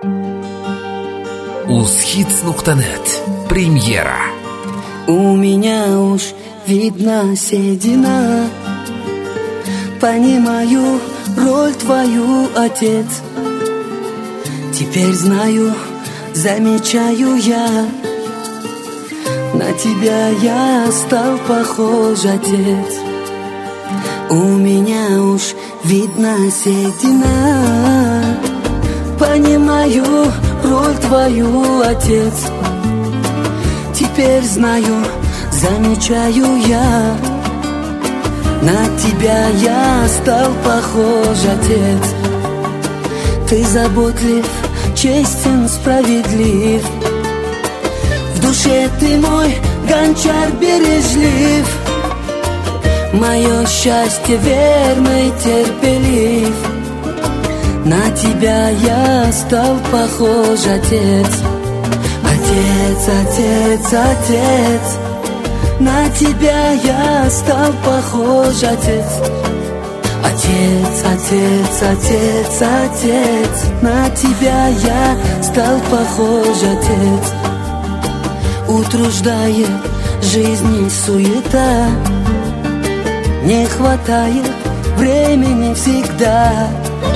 Узхитс.нет. Премьера. У меня уж видна седина, понимаю роль твою, отец. Теперь знаю, замечаю я, на тебя я стал похож, отец. У меня уж видна седина, понимаю роль твою, отец. Теперь знаю, замечаю я, на тебя я стал похож, отец. Ты заботлив, честен, справедлив, в душе ты мой гончар бережлив. Мое счастье верный, терпелив, на тебя я стал похож, отец. Отец, отец, отец, на тебя я стал похож, отец. Отец, отец, отец, отец, на тебя я стал похож, отец. Утруждает жизни суета, не хватает времени всегда.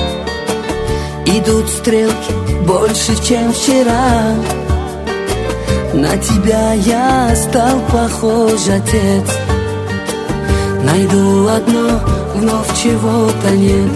Идут стрелки больше, чем вчера, на тебя я стал похож, отец. Найду одно, вновь чего-то нет.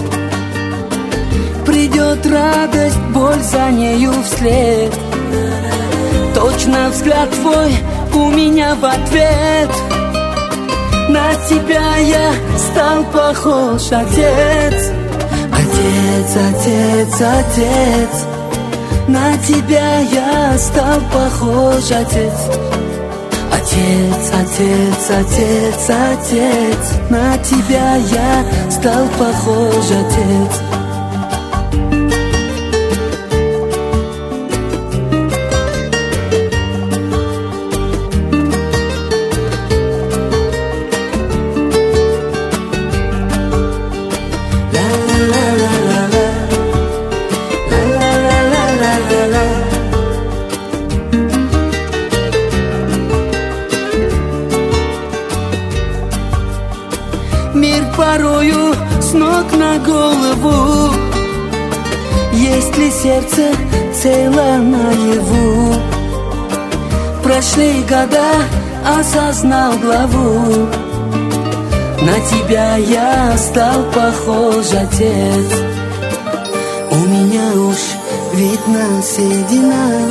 Придет радость, боль за нею вслед. Точно взгляд твой у меня в ответ. На тебя я стал похож, отец. Отец, отец, отец, на тебя я стал похож, отец. Отец, отец, отец, отец, на тебя я стал похож, отец. Мир порою с ног на голову, есть ли сердце цело наяву? Прошли года, осознал главу, на тебя я стал похож, отец. У меня уж видна седина,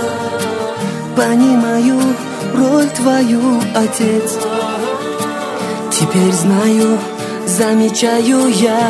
понимаю роль твою, отец. Теперь знаю, замечаю я,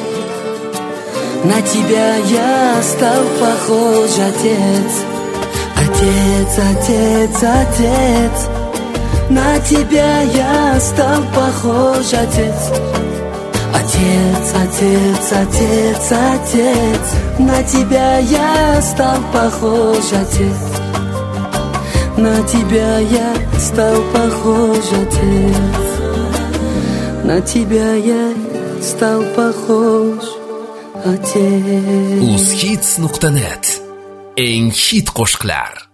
на тебя я стал похож, отец. Отец, отец, отец, на тебя я стал похож, отец. Отец, отец, отец, отец, на тебя я стал похож, отец. На тебя я стал похож, отец. На тебя я стал похож, отец. Узхитс.нет. Eng hit qo'shiqlar.